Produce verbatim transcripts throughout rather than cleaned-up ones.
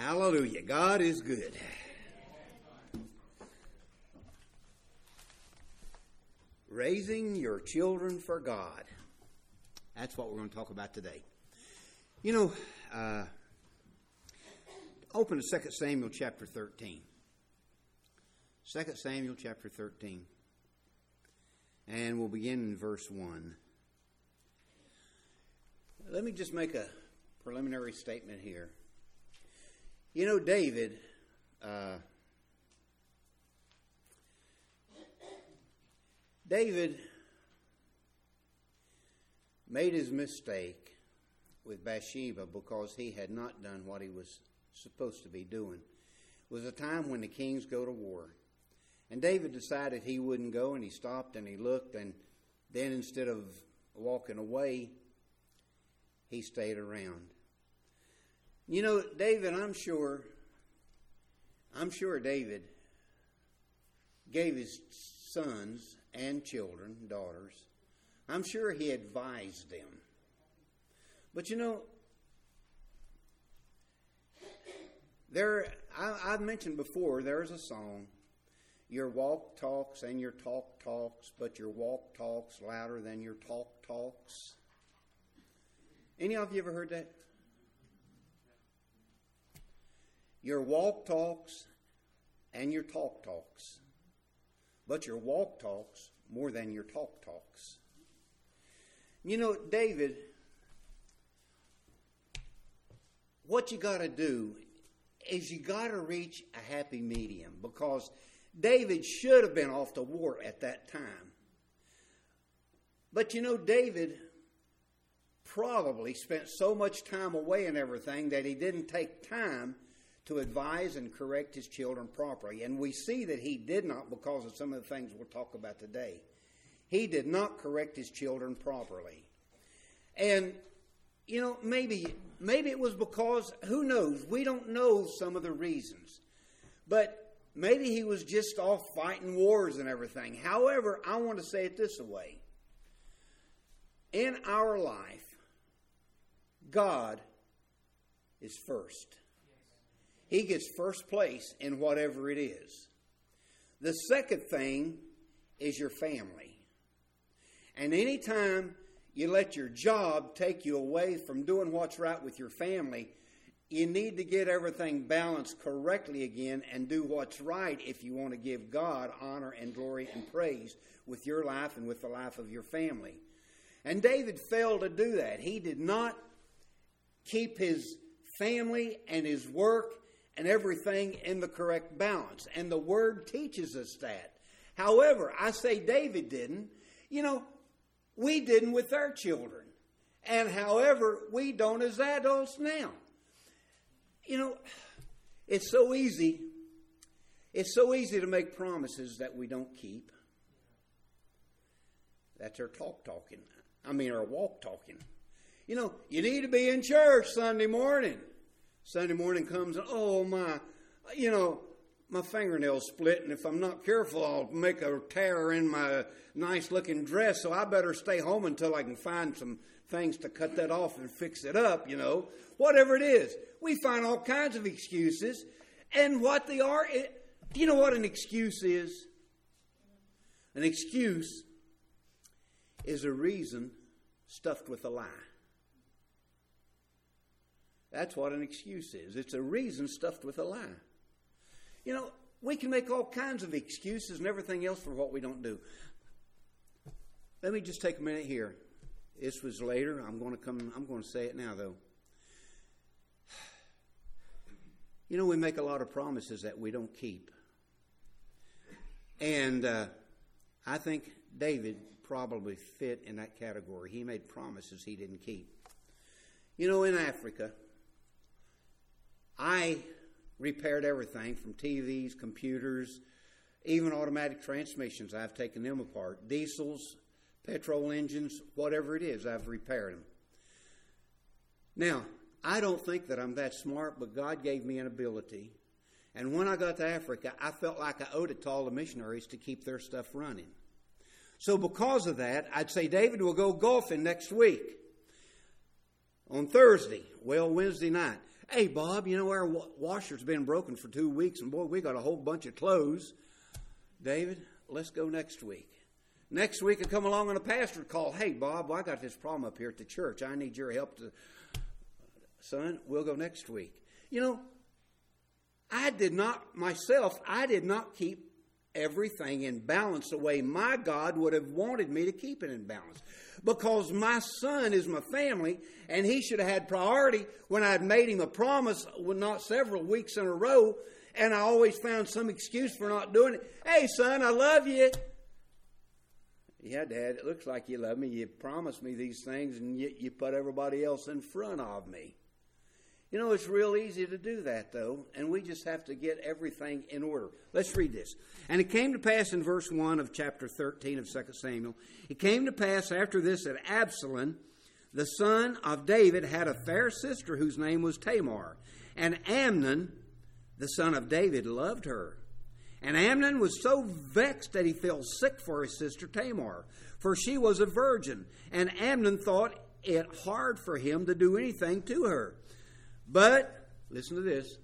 Hallelujah. God is good. Raising your children for God. That's what we're going to talk about today. You know, uh, open to Second Samuel chapter thirteen. Second Samuel chapter thirteen. And we'll begin in verse one. Let me just make a preliminary statement here. You know, David, uh, David made his mistake with Bathsheba because he had not done what he was supposed to be doing. It was a time when the kings go to war. And David decided he wouldn't go, and he stopped and he looked, and then instead of walking away, he stayed around. You know, David, I'm sure, I'm sure David gave his sons and children, daughters, I'm sure he advised them. But you know, there, I, I've mentioned before, there's a song, your walk talks and your talk talks, but your walk talks louder than your talk talks. Any of you ever heard that? Your walk talks and your talk talks, but your walk talks more than your talk talks. You know, David, what you got to do is you got to reach a happy medium, because David should have been off to war at that time. But you know, David probably spent so much time away and everything that he didn't take time to advise and correct his children properly. And we see that he did not, because of some of the things we'll talk about today. He did not correct his children properly. And, you know, maybe, maybe it was because, who knows, we don't know some of the reasons. But maybe he was just off fighting wars and everything. However, I want to say it this way. In our life, God is first. He gets first place in whatever it is. The second thing is your family. And anytime you let your job take you away from doing what's right with your family, you need to get everything balanced correctly again and do what's right if you want to give God honor and glory and praise with your life and with the life of your family. And David failed to do that. He did not keep his family and his work and everything in the correct balance. And the Word teaches us that. However, I say David didn't. You know, we didn't with our children. And however, we don't as adults now. You know, it's so easy. It's so easy to make promises that we don't keep. That's our talk talking. I mean, our walk talking. You know, you need to be in church Sunday morning. Sunday morning comes and, oh, my, you know, my fingernail's split, and if I'm not careful, I'll make a tear in my nice-looking dress, so I better stay home until I can find some things to cut that off and fix it up, you know. Whatever it is. We find all kinds of excuses, and what they are, it, do you know what an excuse is? An excuse is a reason stuffed with a lie. That's what an excuse is. It's a reason stuffed with a lie. You know, we can make all kinds of excuses and everything else for what we don't do. Let me just take a minute here. This was later. I'm going to come. I'm going to say it now, though. You know, we make a lot of promises that we don't keep. And uh, I think David probably fit in that category. He made promises he didn't keep. You know, in Africa, I repaired everything from T Vs, computers, even automatic transmissions. I've taken them apart. Diesels, petrol engines, whatever it is, I've repaired them. Now, I don't think that I'm that smart, but God gave me an ability. And when I got to Africa, I felt like I owed it to all the missionaries to keep their stuff running. So because of that, I'd say, David, we'll go golfing next week. On Thursday, well, Wednesday night. Hey, Bob, you know, our washer's been broken for two weeks, and boy, we got a whole bunch of clothes. David, let's go next week. Next week, I come along and a pastor called, hey, Bob, well, I got this problem up here at the church. I need your help. To, son, we'll go next week. You know, I did not, myself, I did not keep everything in balance the way my God would have wanted me to keep it in balance. Because my son is my family, and he should have had priority when I had made him a promise, well, not several weeks in a row, and I always found some excuse for not doing it. Hey, son, I love you. Yeah, Dad, it looks like you love me. You promised me these things, and yet you put everybody else in front of me. You know, it's real easy to do that, though, and we just have to get everything in order. Let's read this. And it came to pass in verse one of chapter thirteen of Second Samuel, it came to pass after this that Absalom, the son of David, had a fair sister whose name was Tamar. And Amnon, the son of David, loved her. And Amnon was so vexed that he fell sick for his sister Tamar, for she was a virgin. And Amnon thought it hard for him to do anything to her. But, listen to this,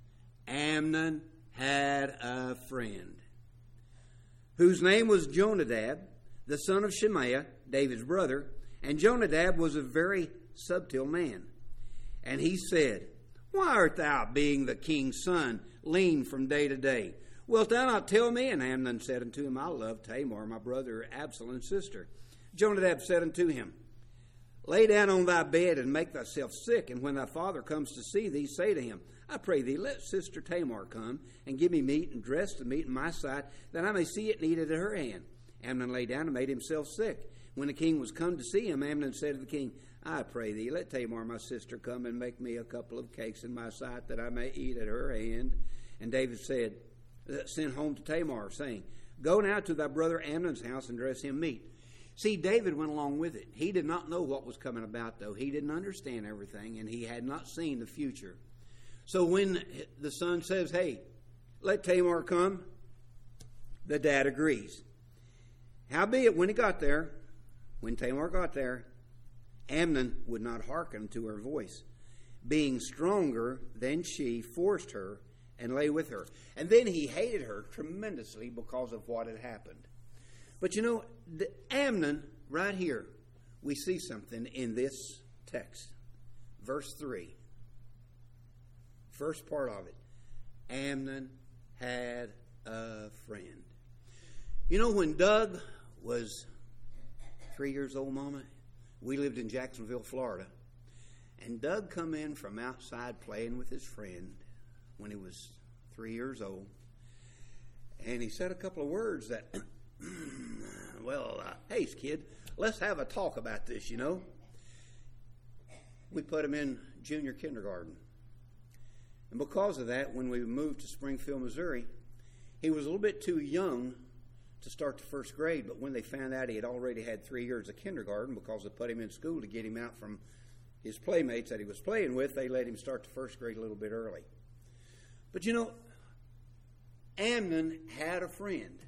Amnon had a friend whose name was Jonadab, the son of Shemaiah, David's brother. And Jonadab was a very subtle man. And he said, why art thou, being the king's son, lean from day to day? Wilt thou not tell me? And Amnon said unto him, I love Tamar, my brother Absalom's sister. Jonadab said unto him, lay down on thy bed and make thyself sick, and when thy father comes to see thee, say to him, I pray thee, let sister Tamar come, and give me meat and dress the meat in my sight, that I may see it and eat it at her hand. Amnon lay down and made himself sick. When the king was come to see him, Amnon said to the king, I pray thee, let Tamar my sister come and make me a couple of cakes in my sight, that I may eat at her hand. And David said, sent home to Tamar, saying, go now to thy brother Amnon's house and dress him meat. See, David went along with it. He did not know what was coming about, though. He didn't understand everything, and he had not seen the future. So when the son says, hey, let Tamar come, the dad agrees. Howbeit, when he got there, when Tamar got there, Amnon would not hearken to her voice. Being stronger than she, forced her and lay with her. And then he hated her tremendously because of what had happened. But you know, the Amnon, right here, we see something in this text. Verse three. First part of it. Amnon had a friend. You know, when Doug was three years old, Mama, we lived in Jacksonville, Florida. And Doug come in from outside playing with his friend when he was three years old. And he said a couple of words that... well, uh, hey, kid, let's have a talk about this, you know. We put him in junior kindergarten. And because of that, when we moved to Springfield, Missouri, he was a little bit too young to start the first grade. But when they found out he had already had three years of kindergarten, because they put him in school to get him out from his playmates that he was playing with, they let him start the first grade a little bit early. But you know, Amnon had a friend.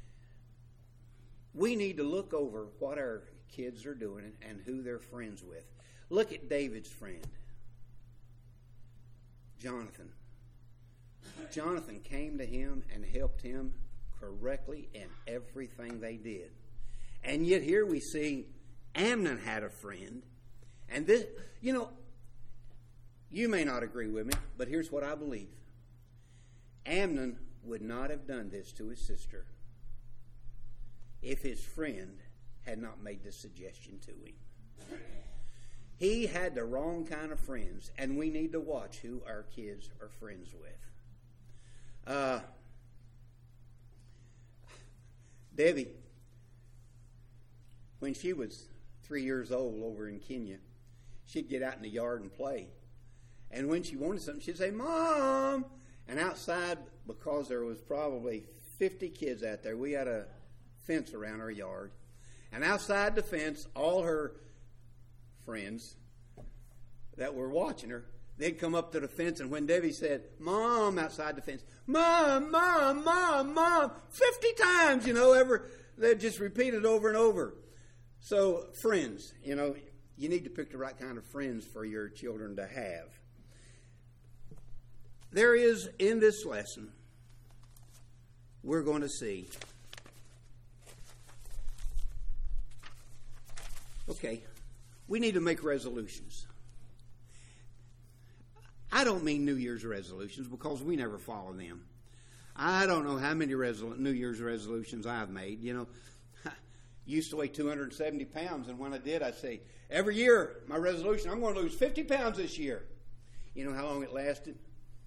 We need to look over what our kids are doing and who they're friends with. Look at David's friend, Jonathan. Jonathan came to him and helped him correctly in everything they did. And yet here we see Amnon had a friend. And this, you know, you may not agree with me, but here's what I believe. Amnon would not have done this to his sister if his friend had not made this suggestion to him. He had the wrong kind of friends, and we need to watch who our kids are friends with. Uh, Debbie, when she was three years old over in Kenya, she'd get out in the yard and play. And when she wanted something, she'd say, Mom! And outside, because there was probably fifty kids out there, we had a fence around our yard. And outside the fence, all her friends that were watching her, they'd come up to the fence, and when Debbie said, Mom, outside the fence, Mom, Mom, Mom, Mom, fifty times, you know, ever, they'd just repeat it over and over. So, friends, you know, you need to pick the right kind of friends for your children to have. There is, in this lesson, we're going to see. Okay, we need to make resolutions. I don't mean New Year's resolutions because we never follow them. I don't know how many resol- New Year's resolutions I've made. You know, I used to weigh two hundred seventy pounds, and when I did, I'd say, every year, my resolution, I'm going to lose fifty pounds this year. You know how long it lasted?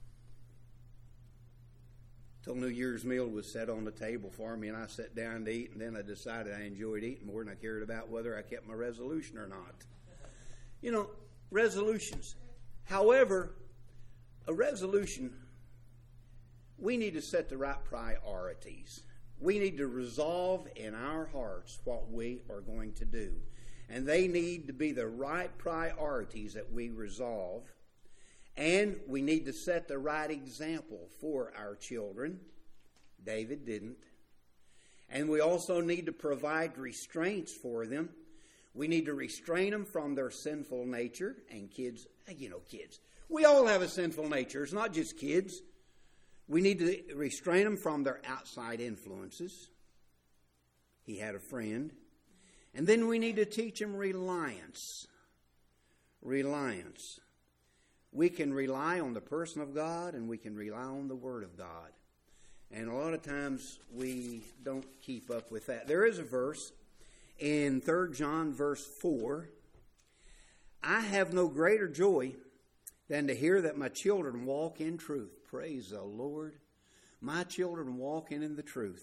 Till New Year's meal was set on the table for me, and I sat down to eat, and then I decided I enjoyed eating more than I cared about whether I kept my resolution or not. You know, resolutions. However, a resolution, we need to set the right priorities. We need to resolve in our hearts what we are going to do. And they need to be the right priorities that we resolve. And we need to set the right example for our children. David didn't. And we also need to provide restraints for them. We need to restrain them from their sinful nature. And kids, you know, kids. We all have a sinful nature. It's not just kids. We need to restrain them from their outside influences. He had a friend. And then we need to teach them reliance. Reliance. We can rely on the person of God, and we can rely on the Word of God. And a lot of times we don't keep up with that. There is a verse in Third John verse four. I have no greater joy than to hear that my children walk in truth. Praise the Lord. My children walking in the truth.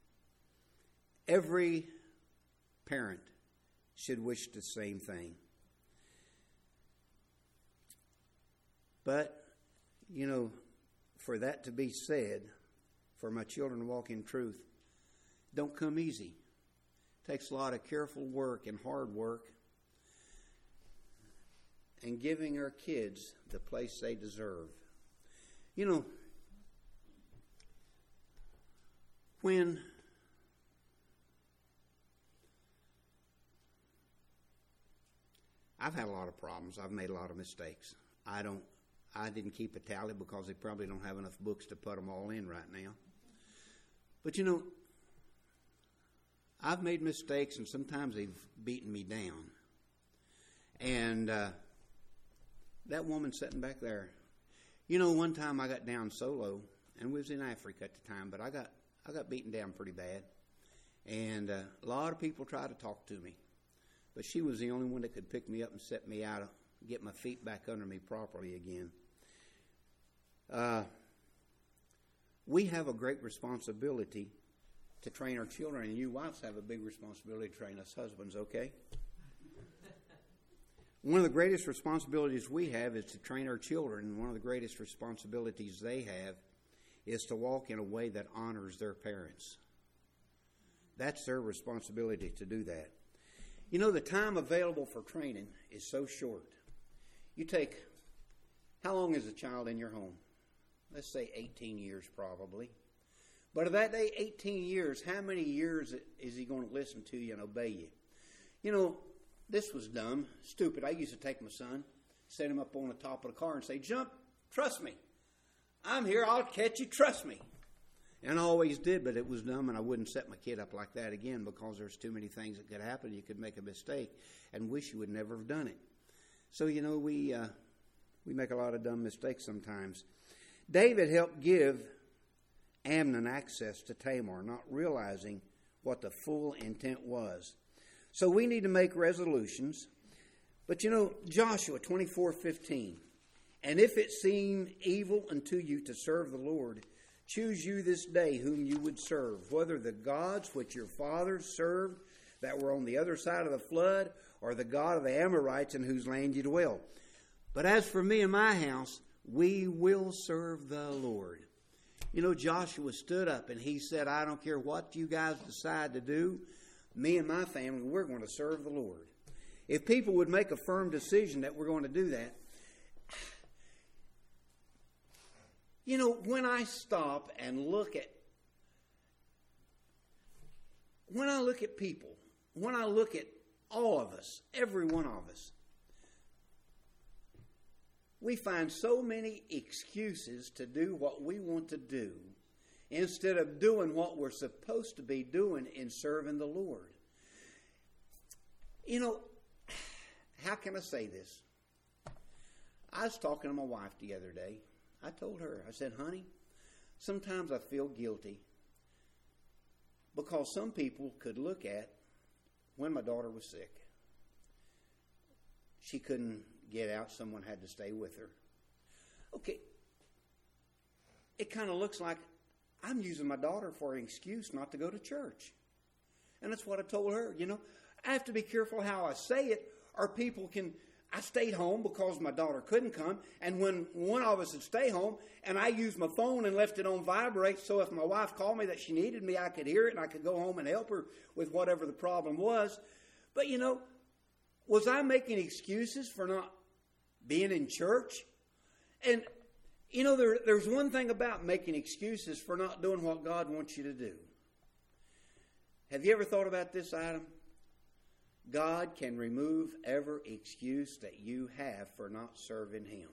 Every parent should wish the same thing. But, you know, for that to be said, for my children to walk in truth, don't come easy. It takes a lot of careful work and hard work. And giving our kids the place they deserve. You know, when I've had a lot of problems, I've made a lot of mistakes. I don't, I didn't keep a tally because they probably don't have enough books to put them all in right now. But you know, I've made mistakes, and sometimes they've beaten me down. And uh, that woman sitting back there, you know, one time I got down so low, and we was in Africa at the time, but I got I got beaten down pretty bad. And uh, a lot of people tried to talk to me, but she was the only one that could pick me up and set me out, get my feet back under me properly again. Uh, we have a great responsibility to train our children, and you wives have a big responsibility to train us husbands, okay? One of the greatest responsibilities we have is to train our children, and one of the greatest responsibilities they have is to walk in a way that honors their parents. That's their responsibility to do that. You know, the time available for training is so short. You take, how long is a child in your home? Let's say eighteen years probably. But of that day, eighteen years, how many years is he going to listen to you and obey you? You know, this was dumb, stupid. I used to take my son, set him up on the top of the car and say, jump, trust me. I'm here, I'll catch you, trust me. And I always did, but it was dumb, and I wouldn't set my kid up like that again because there's too many things that could happen. You could make a mistake and wish you would never have done it. So, you know, we uh, we make a lot of dumb mistakes sometimes. David helped give Amnon access to Tamar, not realizing what the full intent was. So we need to make resolutions. But, you know, Joshua twenty-four fifteen, and if it seem evil unto you to serve the Lord, choose you this day whom you would serve, whether the gods which your fathers served that were on the other side of the flood, or the God of the Amorites in whose land you dwell. But as for me and my house, we will serve the Lord. You know, Joshua stood up and he said, I don't care what you guys decide to do, me and my family, we're going to serve the Lord. If people would make a firm decision that we're going to do that, you know, when I stop and look at, when I look at people, when I look at all of us, every one of us, we find so many excuses to do what we want to do instead of doing what we're supposed to be doing in serving the Lord. You know, how can I say this? I was talking to my wife the other day. I told her, I said, honey, sometimes I feel guilty because some people could look at when my daughter was sick. She couldn't get out. Someone had to stay with her. Okay. It kind of looks like I'm using my daughter for an excuse not to go to church. And that's what I told her. You know, I have to be careful how I say it, or people can... I stayed home because my daughter couldn't come, and when one of us would stay home, and I used my phone and left it on vibrate, so if my wife called me that she needed me, I could hear it, and I could go home and help her with whatever the problem was. But, you know, was I making excuses for not being in church? And, you know, there, there's one thing about making excuses for not doing what God wants you to do. Have you ever thought about this item? God can remove every excuse that you have for not serving Him.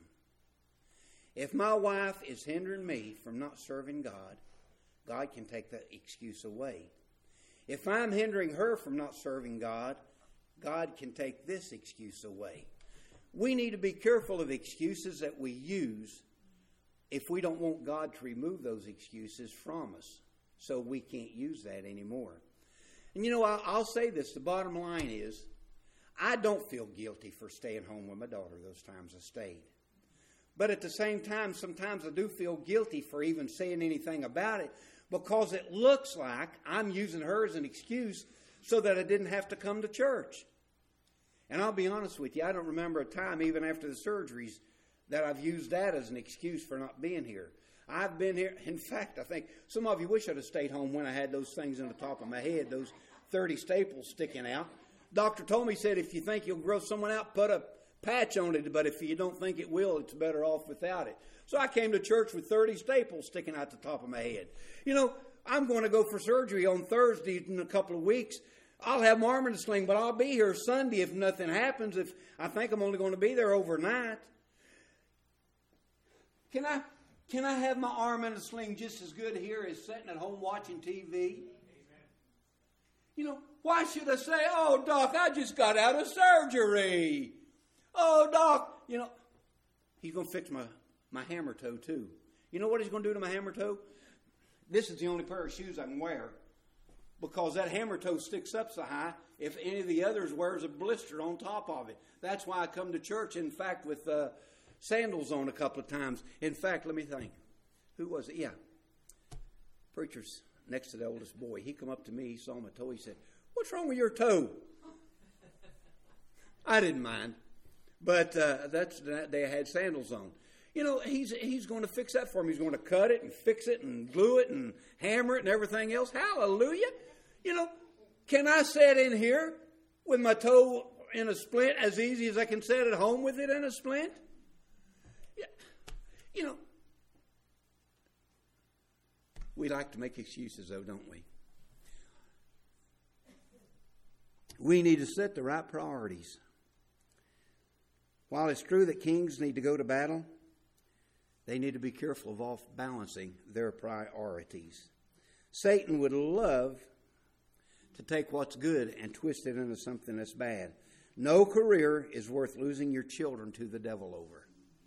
If my wife is hindering me from not serving God, God can take that excuse away. If I'm hindering her from not serving God, God can take this excuse away. We need to be careful of excuses that we use if we don't want God to remove those excuses from us, so we can't use that anymore. And you know, I'll, I'll say this, the bottom line is, I don't feel guilty for staying home with my daughter those times I stayed. But at the same time, sometimes I do feel guilty for even saying anything about it, because it looks like I'm using her as an excuse so that I didn't have to come to church. And I'll be honest with you, I don't remember a time, even after the surgeries, that I've used that as an excuse for not being here. I've been here. In fact, I think some of you wish I'd have stayed home when I had those things in the top of my head, those thirty staples sticking out. Doctor told me, said, if you think you'll grow someone out, put a patch on it, but if you don't think it will, it's better off without it. So I came to church with thirty staples sticking out the top of my head. You know, I'm going to go for surgery on Thursday in a couple of weeks. I'll have my arm in a sling, but I'll be here Sunday if nothing happens. If I think I'm only going to be there overnight. Can I... Can I have my arm in a sling just as good here as sitting at home watching T V? Amen. You know, why should I say, oh, Doc, I just got out of surgery. Oh, Doc, you know, he's going to fix my, my hammer toe too. You know what he's going to do to my hammer toe? This is the only pair of shoes I can wear, because that hammer toe sticks up so high, if any of the others wears a blister on top of it. That's why I come to church, in fact, with... Uh, sandals on a couple of times. In fact, let me think. Who was it? Yeah. Preacher's next to the oldest boy. He come up to me. He saw my toe. He said, what's wrong with your toe? I didn't mind. But uh, that's that day I had sandals on. You know, he's he's going to fix that for me. He's going to cut it and fix it and glue it and hammer it and everything else. Hallelujah. You know, can I sit in here with my toe in a splint as easy as I can sit at home with it in a splint? You know, we like to make excuses, though, don't we? We need to set the right priorities. While it's true that kings need to go to battle, they need to be careful of off balancing their priorities. Satan would love to take what's good and twist it into something that's bad. No career is worth losing your children to the devil over.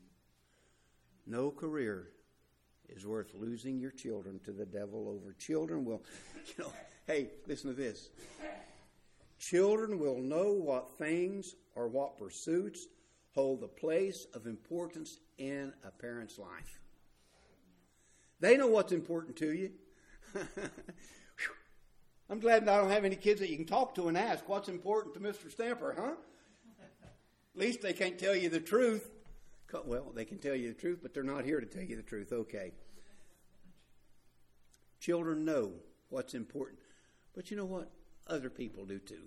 No career is worth losing your children to the devil over. Children will, you know, hey, listen to this. Children will know what things or what pursuits hold a place of importance in a parent's life. They know what's important to you. I'm glad I don't have any kids that you can talk to and ask, what's important to Mister Stamper, huh? At least they can't tell you the truth. Well, they can tell you the truth, but they're not here to tell you the truth. Okay. Children know what's important. But you know what? Other people do too.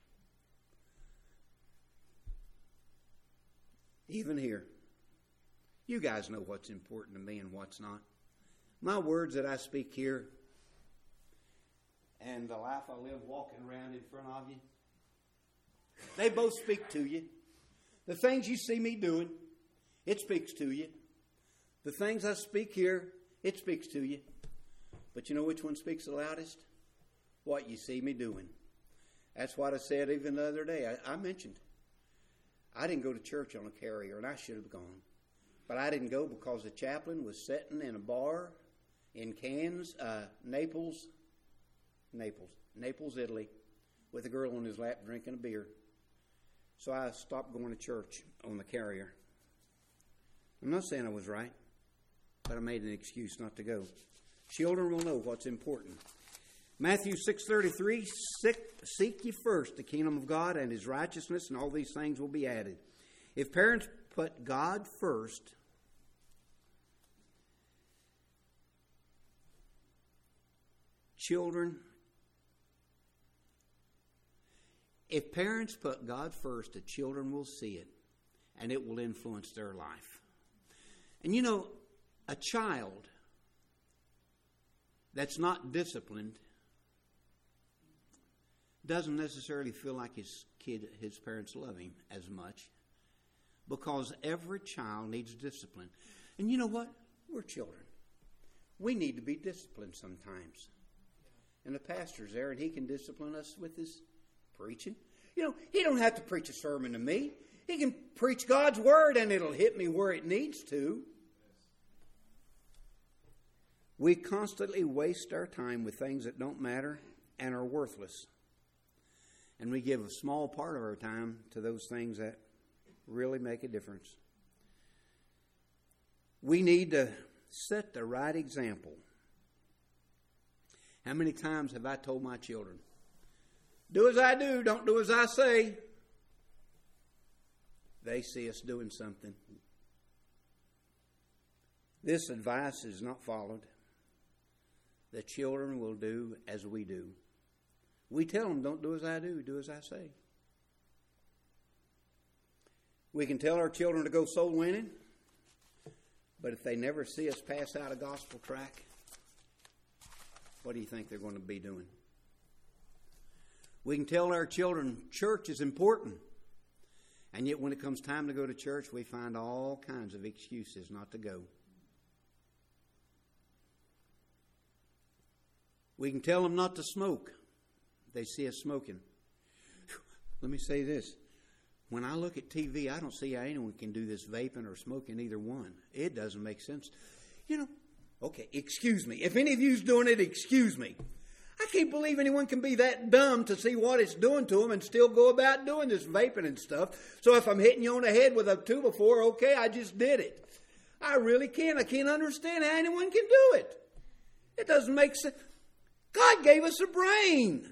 Even here. You guys know what's important to me and what's not. My words that I speak here and the life I live walking around in front of you, they both speak to you. The things you see me doing, It speaks to you. The things I speak here, it speaks to you. But you know which one speaks the loudest? What you see me doing. That's what I said even the other day. I, I mentioned I didn't go to church on a carrier, and I should have gone. But I didn't go because the chaplain was sitting in a bar in Cannes, uh, Naples, Naples, Naples, Italy, with a girl on his lap drinking a beer. So I stopped going to church on the carrier. I'm not saying I was right, but I made an excuse not to go. Children will know what's important. Matthew six thirty-three, seek ye first the kingdom of God and his righteousness, and all these things will be added. If parents put God first, children, if parents put God first, the children will see it, and it will influence their life. And you know, a child that's not disciplined doesn't necessarily feel like his kid, his parents love him as much, because every child needs discipline. And you know what? We're children. We need to be disciplined sometimes. And the pastor's there, and he can discipline us with his preaching. You know, he don't have to preach a sermon to me. He can preach God's word, and it'll hit me where it needs to. We constantly waste our time with things that don't matter and are worthless. And we give a small part of our time to those things that really make a difference. We need to set the right example. How many times have I told my children, do as I do, don't do as I say? They see us doing something. This advice is not followed. The children will do as we do. We tell them, don't do as I do, do as I say. We can tell our children to go soul winning, but if they never see us pass out a gospel tract, what do you think they're going to be doing? We can tell our children church is important, and yet when it comes time to go to church, we find all kinds of excuses not to go. We can tell them not to smoke. They see us smoking. Let me say this. When I look at T V, I don't see how anyone can do this vaping or smoking, either one. It doesn't make sense. You know, okay, excuse me. If any of you's doing it, excuse me. I can't believe anyone can be that dumb to see what it's doing to them and still go about doing this vaping and stuff. So if I'm hitting you on the head with a two before, okay, I just did it. I really can't. I can't understand how anyone can do it. It doesn't make sense. God gave us a brain.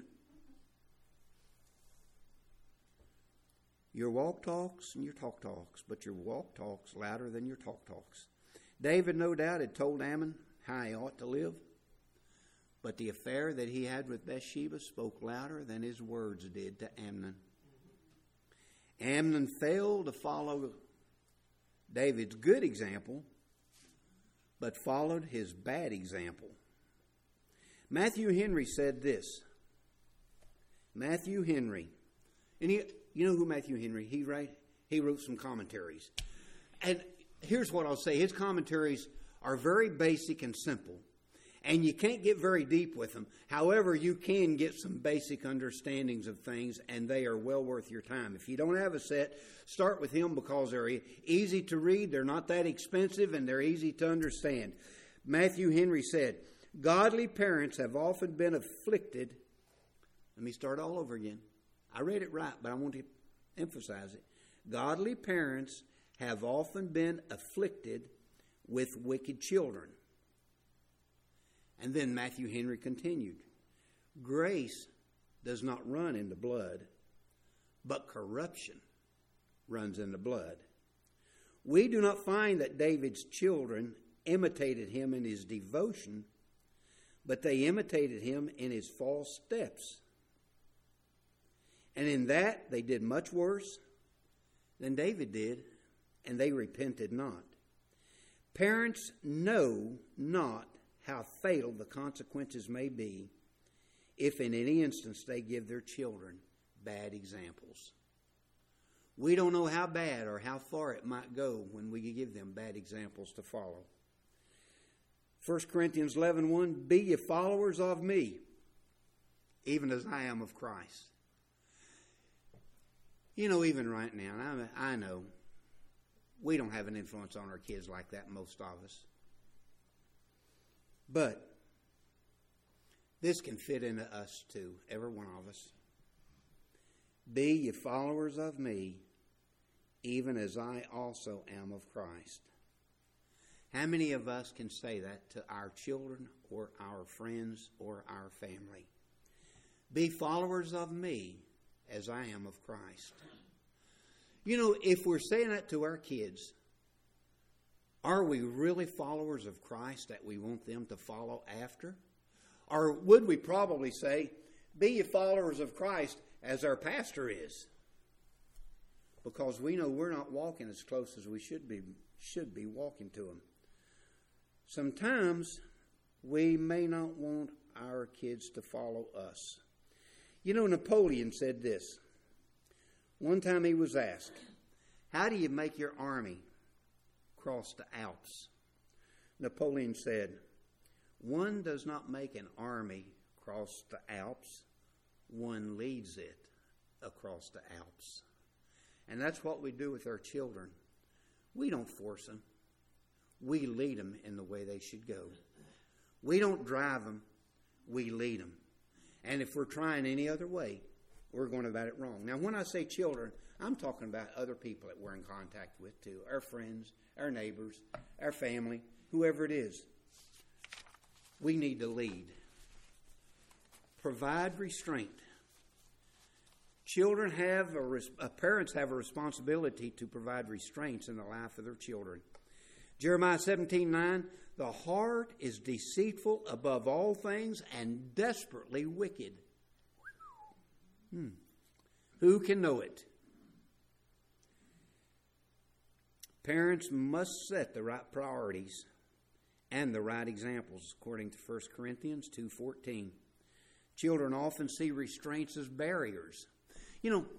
Your walk talks and your talk talks, but your walk talks louder than your talk talks. David, no doubt, had told Ammon how he ought to live, but the affair that he had with Bathsheba spoke louder than his words did to Amnon. Amnon failed to follow David's good example, but followed his bad example. Matthew Henry said this. Matthew Henry, and he, you know who Matthew Henry? He write he wrote some commentaries, and here's what I'll say: his commentaries are very basic and simple, and you can't get very deep with them. However, you can get some basic understandings of things, and they are well worth your time. If you don't have a set, start with him because they're easy to read, they're not that expensive, and they're easy to understand. Matthew Henry said, godly parents have often been afflicted. Let me start all over again. I read it right, but I want to emphasize it. Godly parents have often been afflicted with wicked children. And then Matthew Henry continued, grace does not run in the blood, but corruption runs in the blood. We do not find that David's children imitated him in his devotion, but they imitated him in his false steps. And in that, they did much worse than David did, and they repented not. Parents know not how fatal the consequences may be if in any instance they give their children bad examples. We don't know how bad or how far it might go when we give them bad examples to follow. First Corinthians eleven one, be ye followers of me, even as I am of Christ. You know, even right now, and I, I know, we don't have an influence on our kids like that, most of us. But this can fit into us too, every one of us. Be ye followers of me, even as I also am of Christ. How many of us can say that to our children or our friends or our family? Be followers of me as I am of Christ. You know, if we're saying that to our kids, are we really followers of Christ that we want them to follow after? Or would we probably say, be ye followers of Christ as our pastor is? Because we know we're not walking as close as we should be, should be walking to him. Sometimes we may not want our kids to follow us. You know, Napoleon said this. One time he was asked, how do you make your army cross the Alps? Napoleon said, one does not make an army cross the Alps. One leads it across the Alps. And that's what we do with our children. We don't force them. We lead them in the way they should go. We don't drive them. We lead them. And if we're trying any other way, we're going about it wrong. Now, when I say children, I'm talking about other people that we're in contact with too. Our friends, our neighbors, our family, whoever it is. We need to lead. Provide restraint. Children have, a res- uh, parents have a responsibility to provide restraints in the life of their children. Jeremiah seventeen nine, the heart is deceitful above all things and desperately wicked. Hmm. Who can know it? Parents must set the right priorities and the right examples, according to First Corinthians two fourteen. Children often see restraints as barriers. You know,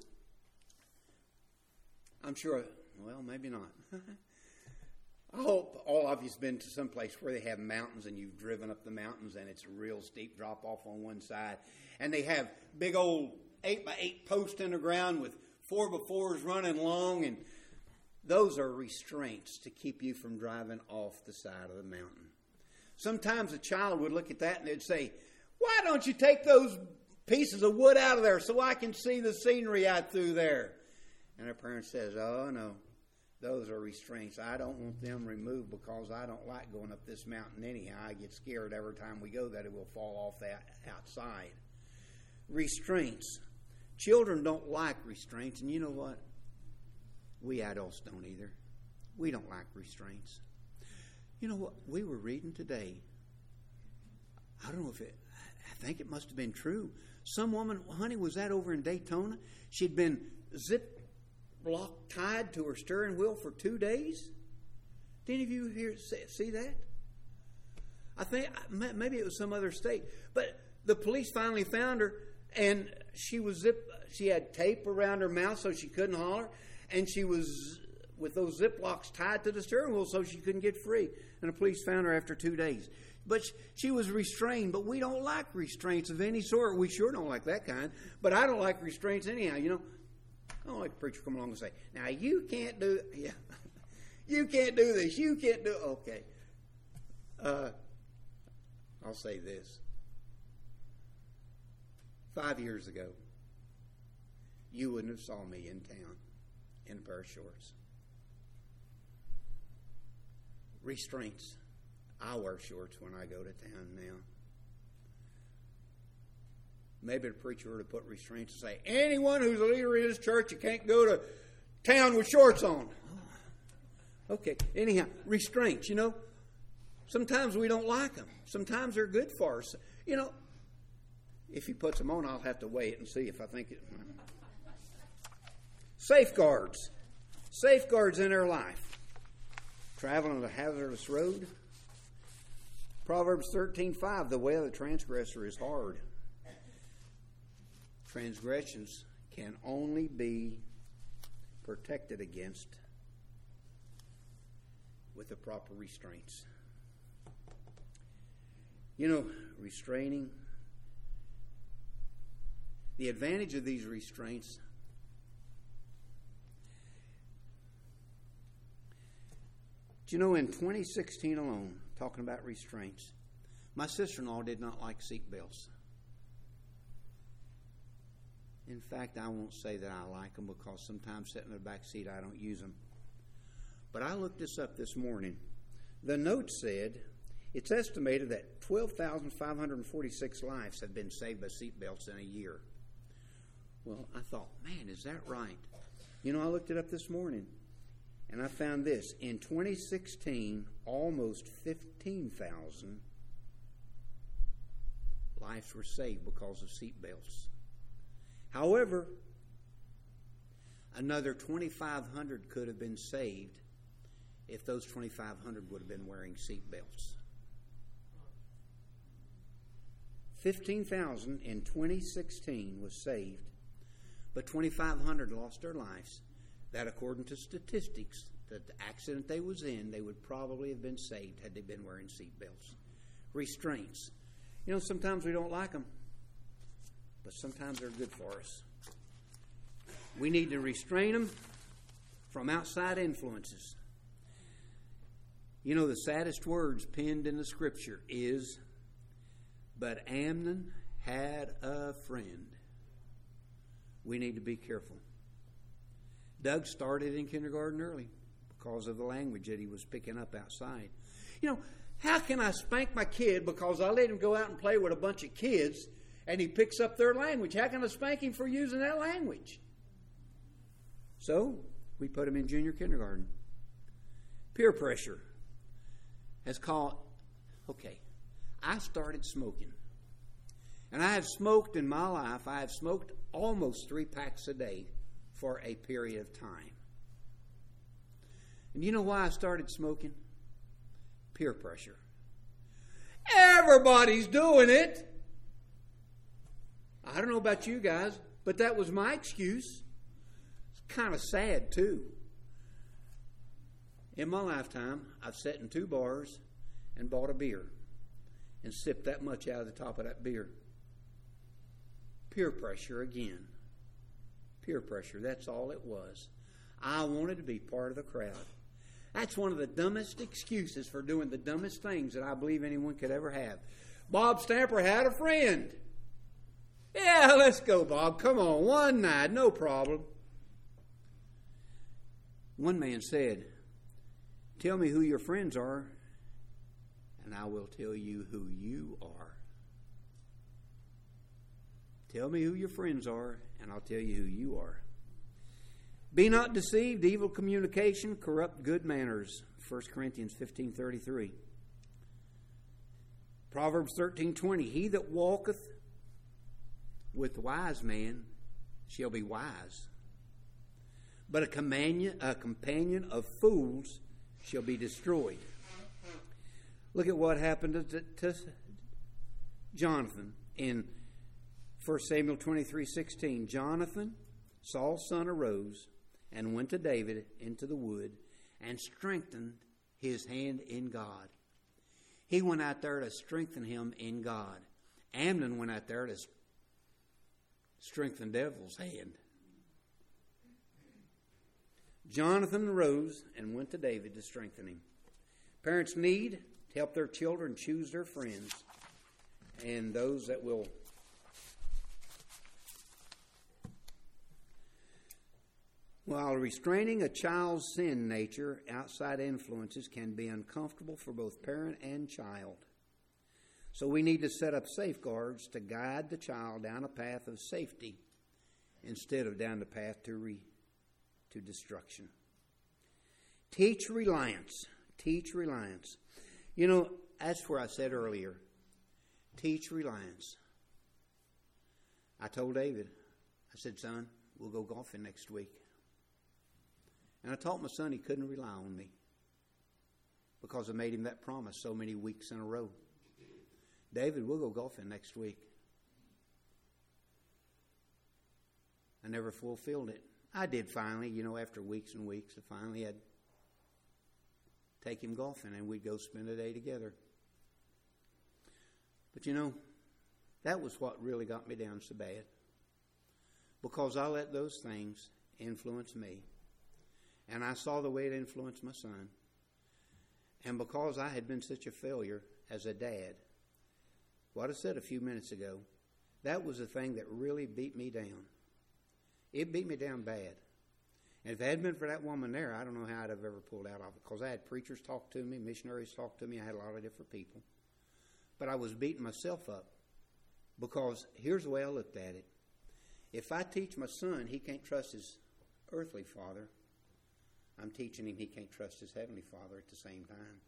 I'm sure, well, maybe not. I hope all of you's been to some place where they have mountains and you've driven up the mountains and it's a real steep drop off on one side. And they have big old eight by eight posts in the ground with four by fours running long, and those are restraints to keep you from driving off the side of the mountain. Sometimes a child would look at that and they'd say, why don't you take those pieces of wood out of there so I can see the scenery out through there? And our parent says, oh no, those are restraints. I don't want them removed because I don't like going up this mountain anyhow. I get scared every time we go that it will fall off that outside. Restraints. Children don't like restraints, and you know what? We adults don't either. We don't like restraints. You know what? We were reading today. I don't know if it, I think it must have been true. Some woman, honey, was that over in Daytona? She'd been zip block tied to her steering wheel for two days. Did any of you hear see that? I think maybe it was some other state, but the police finally found her, and she was zip. She had tape around her mouth so she couldn't holler, and she was with those zip locks tied to the steering wheel so she couldn't get free. And the police found her after two days. But she was restrained. But we don't like restraints of any sort. We sure don't like that kind. But I don't like restraints anyhow. You know, I don't like the preacher come along and say, now you can't do, yeah, you can't do this. You can't do, okay. Uh, I'll say this. Five years ago, you wouldn't have saw me in town in a pair of shorts. Restraints. I wear shorts when I go to town now. Maybe the preacher would have put restraints and say, anyone who's a leader in this church, you can't go to town with shorts on. Oh, okay. Anyhow, restraints, you know. Sometimes we don't like them. Sometimes they're good for us. You know, if he puts them on, I'll have to weigh it and see if I think it. Safeguards. Safeguards in our life. Traveling on a hazardous road. Proverbs thirteen five, the way of the transgressor is hard. Transgressions can only be protected against with the proper restraints. You know, restraining, the advantage of these restraints, do you know, in twenty sixteen alone, talking about restraints, my sister-in-law did not like seat belts. In fact, I won't say that I like them because sometimes sitting in the back seat I don't use them. But I looked this up this morning. The note said it's estimated that twelve thousand five hundred forty-six lives have been saved by seat belts in a year. Well, I thought, man, is that right? You know, I looked it up this morning, and I found this. In twenty sixteen, almost fifteen thousand lives were saved because of seat belts. However, another twenty-five hundred could have been saved if those twenty-five hundred would have been wearing seat belts. fifteen thousand in twenty sixteen was saved, but twenty-five hundred lost their lives. That, according to statistics, that the accident they was in, they would probably have been saved had they been wearing seat belts. Restraints. You know, sometimes we don't like them, but sometimes they're good for us. We need to restrain them from outside influences. You know, the saddest words penned in the Scripture is, "But Amnon had a friend." We need to be careful. Doug started in kindergarten early because of the language that he was picking up outside. You know, how can I spank my kid because I let him go out and play with a bunch of kids and he picks up their language? How can I spank him for using that language? So, we put him in junior kindergarten. Peer pressure has called, okay, I started smoking. And I have smoked in my life, I have smoked almost three packs a day for a period of time. And you know why I started smoking? Peer pressure. Everybody's doing it. I don't know about you guys, but that was my excuse. It's kind of sad, too. In my lifetime, I've sat in two bars and bought a beer and sipped that much out of the top of that beer. Peer pressure again. Peer pressure, that's all it was. I wanted to be part of the crowd. That's one of the dumbest excuses for doing the dumbest things that I believe anyone could ever have. Bob Stamper had a friend. Yeah, let's go, Bob. Come on, one night, no problem. One man said, "Tell me who your friends are, and I will tell you who you are." Tell me who your friends are, and I'll tell you who you are. Be not deceived, evil communication corrupt good manners. First Corinthians fifteen thirty-three. Proverbs thirteen twenty. He that walketh with wise man shall be wise, but a companion, a companion of fools shall be destroyed. Look at what happened to, to Jonathan in First Samuel twenty-three sixteen. Jonathan, Saul's son, arose and went to David into the wood and strengthened his hand in God. He went out there to strengthen him in God. Amnon went out there to strengthen the devil's hand. Jonathan arose and went to David to strengthen him. Parents need to help their children choose their friends and those that will While restraining a child's sin nature, outside influences can be uncomfortable for both parent and child. So we need to set up safeguards to guide the child down a path of safety instead of down the path to re, to destruction. Teach reliance. Teach reliance. You know, that's where I said earlier, teach reliance. I told David, I said, son, we'll go golfing next week. And I taught my son he couldn't rely on me because I made him that promise so many weeks in a row. David, we'll go golfing next week. I never fulfilled it I did finally, you know, after weeks and weeks, I finally had take him golfing and we'd go spend a day together. But you know, that was what really got me down so bad. Because I let those things influence me. And I saw the way it influenced my son. And because I had been such a failure as a dad, what I said a few minutes ago, that was the thing that really beat me down. It beat me down bad. And if it hadn't been for that woman there, I don't know how I'd have ever pulled out of it. Because I had preachers talk to me, missionaries talk to me, I had a lot of different people. But I was beating myself up. Because here's the way I looked at it. If I teach my son he can't trust his earthly father, I'm teaching him he can't trust his heavenly Father at the same time.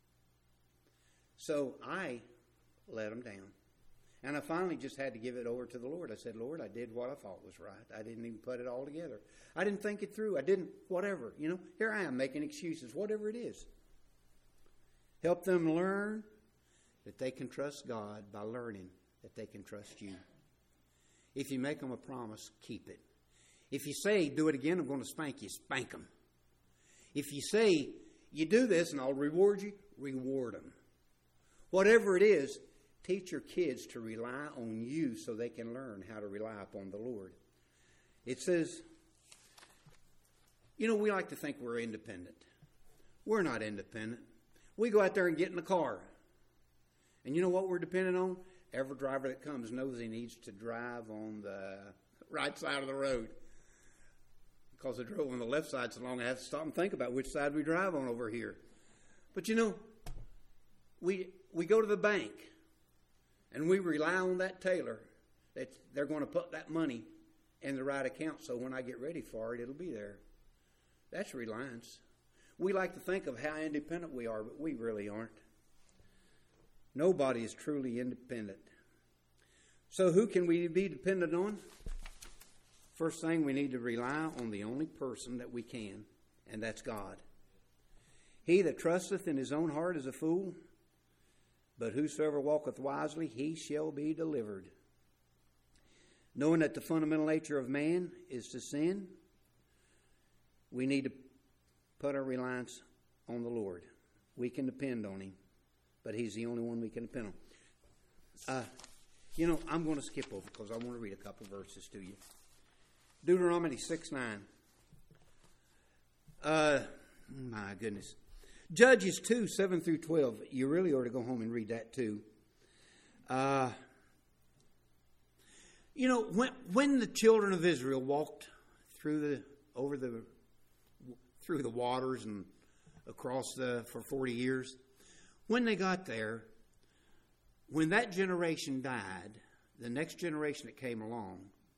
So I let him down. And I finally just had to give it over to the Lord. I said, Lord, I did what I thought was right. I didn't even put it all together. I didn't think it through. I didn't, whatever. You know, here I am making excuses, whatever it is. Help them learn that they can trust God by learning that they can trust you. If you make them a promise, keep it. If you say, do it again, I'm going to spank you, spank them. If you say, you do this and I'll reward you, reward them. Whatever it is, teach your kids to rely on you so they can learn how to rely upon the Lord. It says, you know, we like to think we're independent. We're not independent. We go out there and get in the car. And you know what we're dependent on? Every driver that comes knows he needs to drive on the right side of the road. Because I drove on the left side so long, I have to stop and think about which side we drive on over here. But you know, we we go to the bank and we rely on that teller that they're going to put that money in the right account so when I get ready for it, it'll be there. That's reliance. We like to think of how independent we are, but we really aren't. Nobody is truly independent. So who can we be dependent on? First thing, we need to rely on the only person that we can, and that's God. He that trusteth in his own heart is a fool, but whosoever walketh wisely, he shall be delivered. Knowing that the fundamental nature of man is to sin, we need to put our reliance on the Lord. We can depend on him, but he's the only one we can depend on. Uh, you know, I'm going to skip over because I want to read a couple verses to you. Deuteronomy six nine. Uh, my goodness. Judges two seven through twelve. You really ought to go home and read that too. Uh, you know, when when the children of Israel walked through the over the through the waters and across the for forty years, when they got there, when that generation died, the next generation that came along,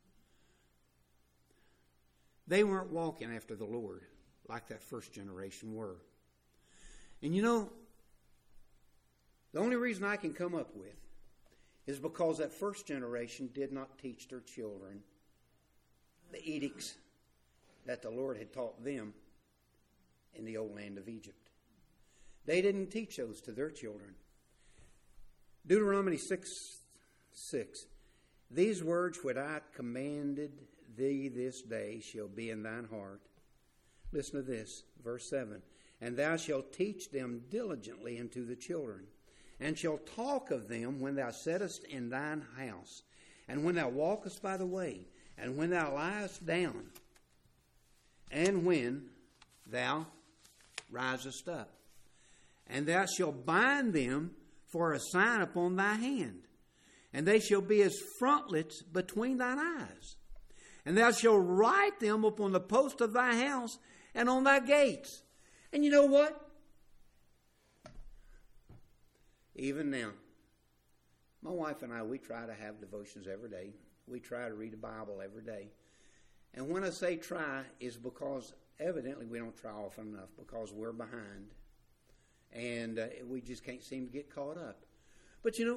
they weren't walking after the Lord like that first generation were. And you know, the only reason I can come up with is because that first generation did not teach their children the edicts that the Lord had taught them in the old land of Egypt. They didn't teach those to their children. Deuteronomy six six. These words which I commanded thee this day shall be in thine heart. Listen to this, verse seven. And thou shalt teach them diligently unto the children, and shalt talk of them when thou sittest in thine house, and when thou walkest by the way, and when thou liest down, and when thou risest up. And thou shalt bind them for a sign upon thy hand, and they shall be as frontlets between thine eyes. And thou shalt write them upon the post of thy house and on thy gates. And you know what? Even now, my wife and I, we try to have devotions every day. We try to read the Bible every day. And when I say try, is because evidently we don't try often enough because we're behind. And uh, we just can't seem to get caught up. But you know,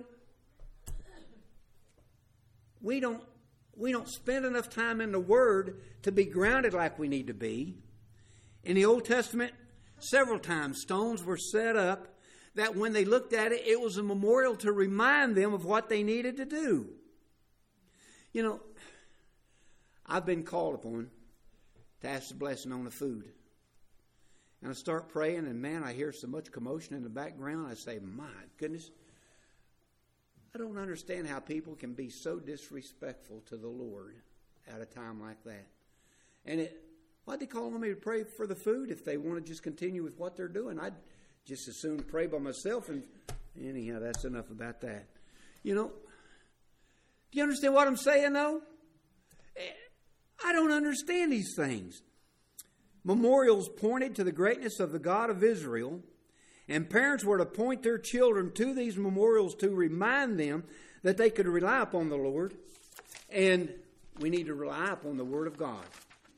we don't we don't spend enough time in the Word to be grounded like we need to be. In the Old Testament, several times stones were set up that when they looked at it, it was a memorial to remind them of what they needed to do. You know, I've been called upon to ask the blessing on the food. And I start praying, and man, I hear so much commotion in the background. I say, my goodness, I don't understand how people can be so disrespectful to the Lord at a time like that. And it, why'd they call on me to pray for the food if they want to just continue with what they're doing? I'd just as soon pray by myself. And anyhow, that's enough about that. You know, do you understand what I'm saying, though? I don't understand these things. Memorials pointed to the greatness of the God of Israel, and parents were to point their children to these memorials to remind them that they could rely upon the Lord, and we need to rely upon the Word of God.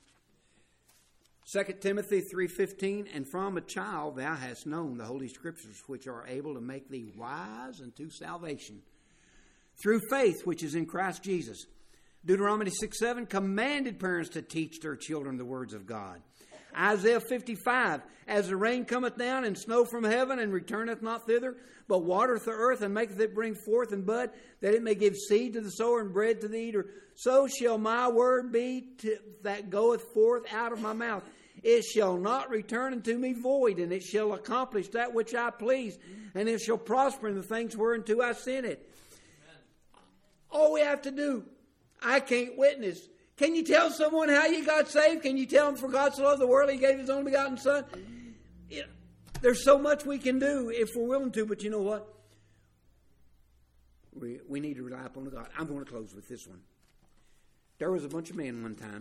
Second Timothy three fifteen, and from a child thou hast known the Holy Scriptures, which are able to make thee wise unto salvation, through faith which is in Christ Jesus. Deuteronomy six seven commanded parents to teach their children the words of God. Isaiah fifty-five, as the rain cometh down and snow from heaven and returneth not thither, but watereth the earth and maketh it bring forth and bud, that it may give seed to the sower and bread to the eater, so shall my word be to, that goeth forth out of my mouth. It shall not return unto me void, and it shall accomplish that which I please, and it shall prosper in the things whereunto I sent it. Amen. All we have to do, I can't witness. Can you tell someone how you got saved? Can you tell them for God so loved the world He gave His only begotten Son? You know, there's so much we can do if we're willing to, but you know what? We, we need to rely upon God. I'm going to close with this one. There was a bunch of men one time,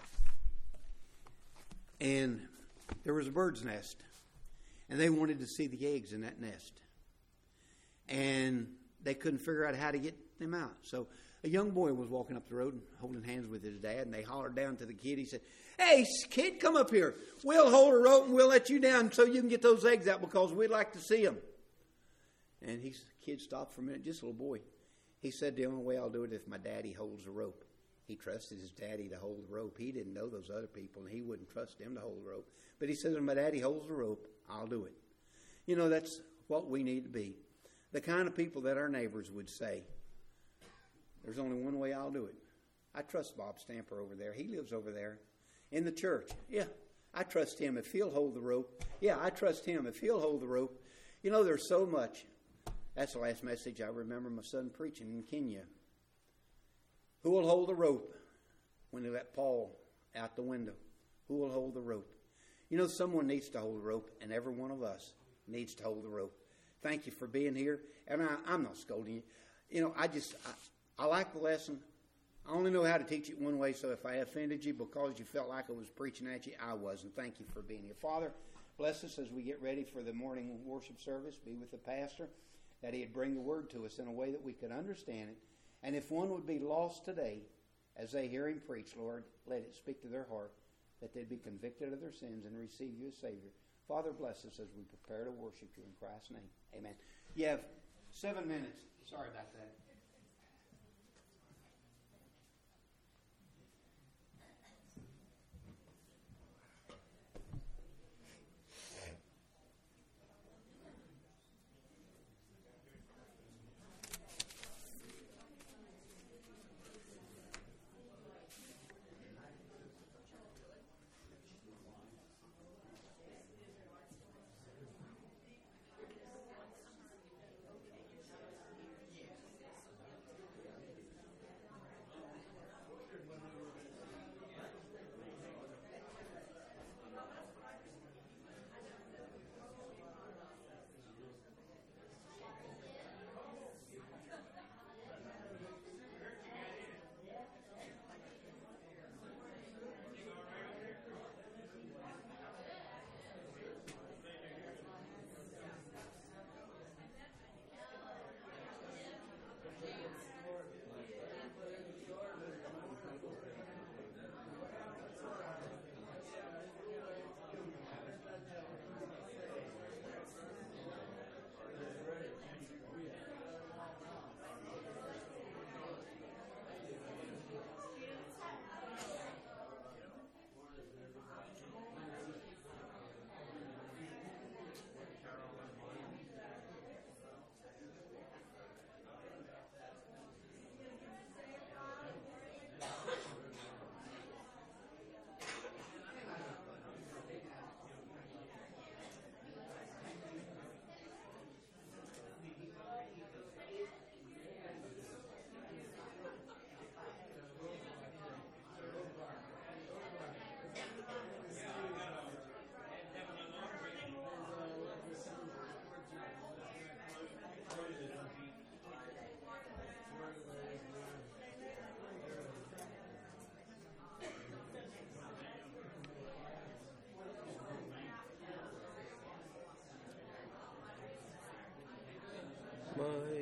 and there was a bird's nest, and they wanted to see the eggs in that nest, and they couldn't figure out how to get them out. So a young boy was walking up the road holding hands with his dad, and they hollered down to the kid. He said, "Hey, kid, come up here. We'll hold a rope and we'll let you down so you can get those eggs out because we'd like to see them." And he, the kid stopped for a minute, just a little boy. He said, "The only way I'll do it is if my daddy holds the rope." He trusted his daddy to hold the rope. He didn't know those other people, and he wouldn't trust them to hold the rope. But he said, "If my daddy holds the rope, I'll do it." You know, that's what we need to be. The kind of people that our neighbors would say, "There's only one way I'll do it." I trust Bob Stamper over there. He lives over there in the church. Yeah, I trust him if he'll hold the rope. Yeah, I trust him if he'll hold the rope. You know, there's so much. That's the last message I remember my son preaching in Kenya. Who will hold the rope when they let Paul out the window? Who will hold the rope? You know, someone needs to hold the rope, and every one of us needs to hold the rope. Thank you for being here. And I, I'm not scolding you. You know, I just, I, I like the lesson. I only know how to teach it one way, so if I offended you because you felt like I was preaching at you, I wasn't. Thank you for being here. Father, bless us as we get ready for the morning worship service. Be with the pastor, that he'd bring the word to us in a way that we could understand it. And if one would be lost today as they hear him preach, Lord, let it speak to their heart, that they'd be convicted of their sins and receive you as Savior. Father, bless us as we prepare to worship you in Christ's name. Amen. You have seven minutes. Sorry about that. my